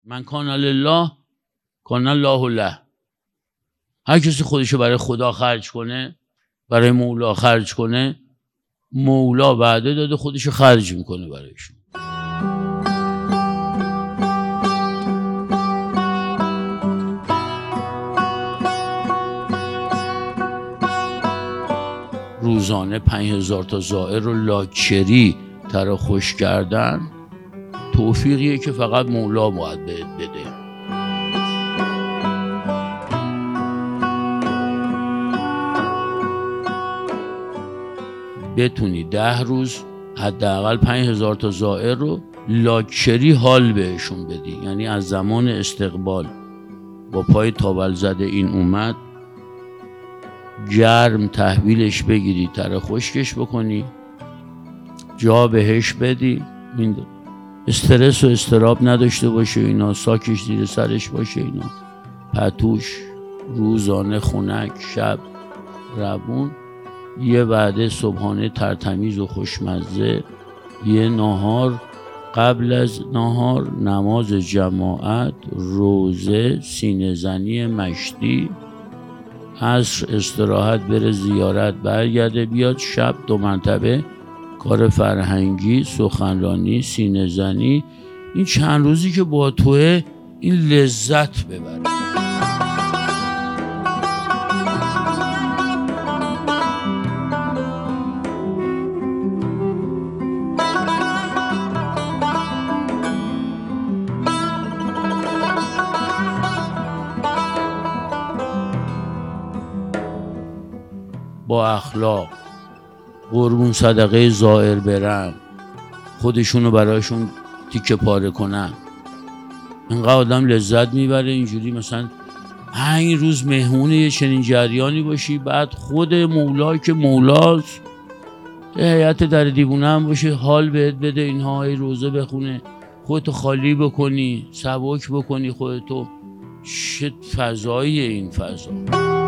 من کان لله کان الله له. هر کسی خودشو برای خدا خرج کنه، برای مولا خرج کنه، مولا وعده داده خودشو خرج میکنه برایشون. روزانه 5000 تا زائر رو لاکچری تر خوش کردن توفیقیه که فقط مولا باید بهت بده. بتونی 10 روز حداقل 5000 تا زائر رو لاکچری حال بهشون بدی. یعنی از زمان استقبال با پای تاول زده این اومد، گرم تحویلش بگیری، تر خشکش بکنی، جا بهش بدی، این استرس و استراب نداشته باشه، اینا ساکش زیر سرش باشه، اینا پتوش، روزانه خنک، شب روون، یه وعده صبحانه ترتمیز و خوشمزه، یه ناهار، قبل از ناهار نماز جماعت، روزه، سینه زنی مشتی، عصر استراحت بره زیارت برگرده بیاد، شب 2 مرتبه کار فرهنگی، سخنرانی، سینه زنی. این چند روزی که با توه این لذت ببره. با اخلاق قربون صدقه زائر برن، خودشونو برایشون تیکه پاره کنن. اینقدر آدم لذت میبره اینجوری مثلا 5 روز مهمون یه چنین جریانی باشی، بعد خود مولا که مولاست هیئت در دیوونه هم باشه، حال بهت بده، اینها روزه بخونه، خودتو خالی بکنی، سبک بکنی خودتو. چه فضاییه این فضا.